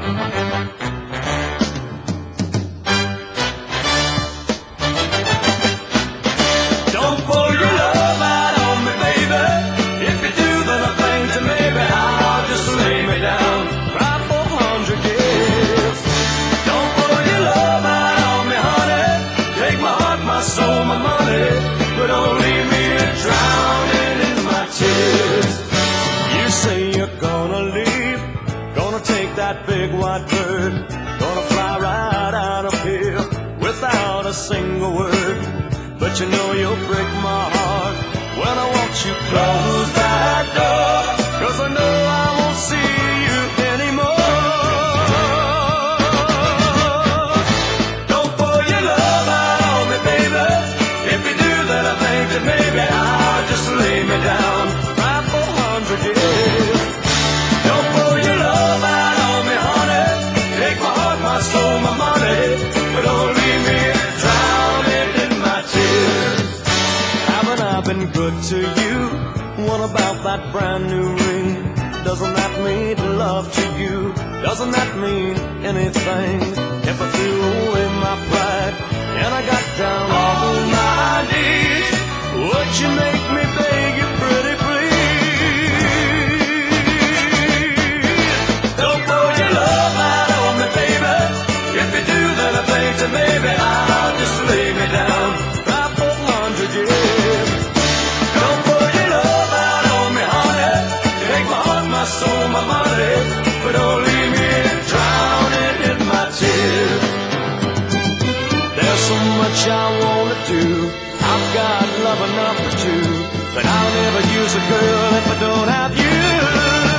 Don't pour your love out on me, baby. If you do, then I think that maybe I'll just lay me down, cry for 100 years. Don't pour your love out on me, honey. Take my heart, my soul, my money, but don't leave me drowning in my tears. You say you're gonna leave, gonna take that big white bird, gonna fly right out of here without a single word. But you know you'll break my heart when I watch you close that door, 'cause I know I won't see you anymore. Don't pour your love out on me, baby. If you do, then I think that maybe I'll just lay me down, cry for 100 years. Don't pour your love out on me, honey. Take my heart, my soul, my money, but don't leave me drowning in my tears. Haven't I been good to you? What about that brand new ring? Doesn't that mean love to you? Doesn't that mean anything? If I threw away my pride and I got down on my knees, would you make me beg you pretty please? Don't pour your love out on me, baby. If you do, then I think that maybe I'll just lay me down, cry for 100 years. Don't pour your love out on me, honey. Take my heart, my soul, my money, but don't leave me drowning in my tears. There's so much I wanna do, I've got love enough for two, but I'll never use a girl if I don't have you.